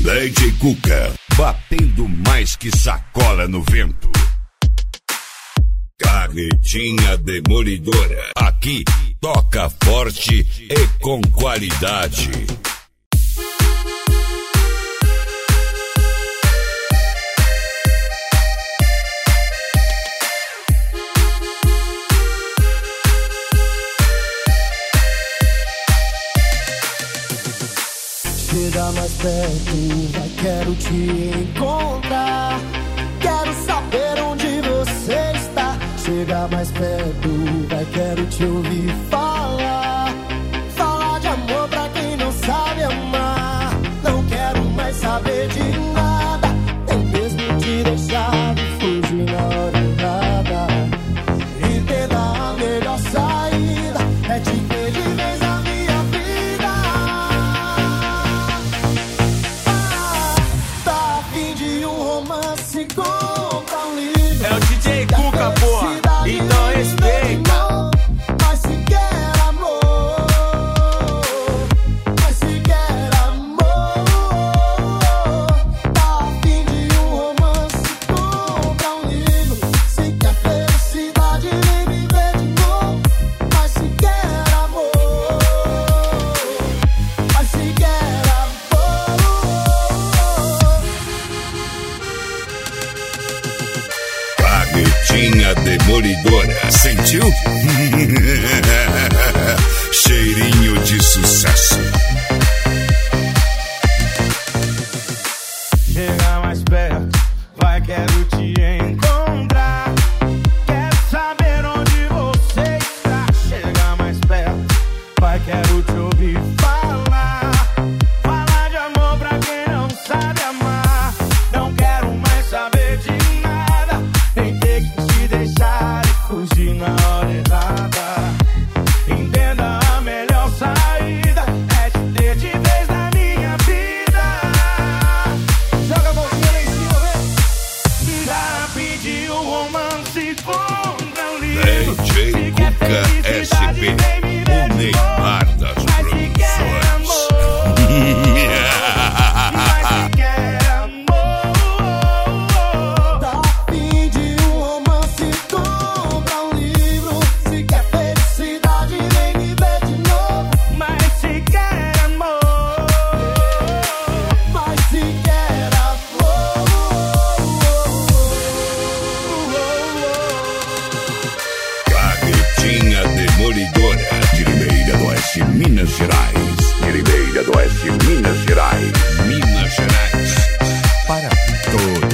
DJ Cuca, batendo mais que sacola no vento. Carretinha demolidora, aqui toca forte e com qualidade. Chega mais perto, vai, quero te encontrar. Quero saber onde você está. Chega mais perto, vai, quero te ouvir falar. Falar de amor pra quem não sabe amar. Não quero mais saber de nada, nem mesmo te deixar de fugir na hora errada. Entenda, a melhor saída é te ver de vez na minha vida. Tá a fim de um romance, compra um livro. É o DJ Cuca, porra, então respeita. Mas se quer amor, mas se quer amor, tá a fim de um romance, compra um livro. Se quer felicidade, vem viver de novo. Mas se quer amor, mas se quer amor. Carretinha demolidora, sentiu? Cheirinho de sucesso. Chega mais perto, vai, quero te encontrar. Quero saber onde você está. Chega mais perto, vai, quero te ouvir falar. Falar de amor pra quem não sabe amar. Não quero mais saber de nada, nem ter que te deixar e fugir na hora errada. Entenda, a melhor saída é te ter de vez na minha vida. Joga a mãozinha lá em cima, vem. Já pedi um romance, compra um livro. DJ Se quer Cuca felicidade, SP, vem me ver o de Neymar novo. das Mas se quer produções. mas se quer amor. Tá a fim de um romance, compra um livro. Se quer felicidade, vem me ver de novo. Mas se quer amor. Mas se quer amor, Carretinha demolidora, de Ribeira do Oeste, Minas Gerais. De Ribeira do Oeste, Minas Gerais. Minas Gerais. Para todos.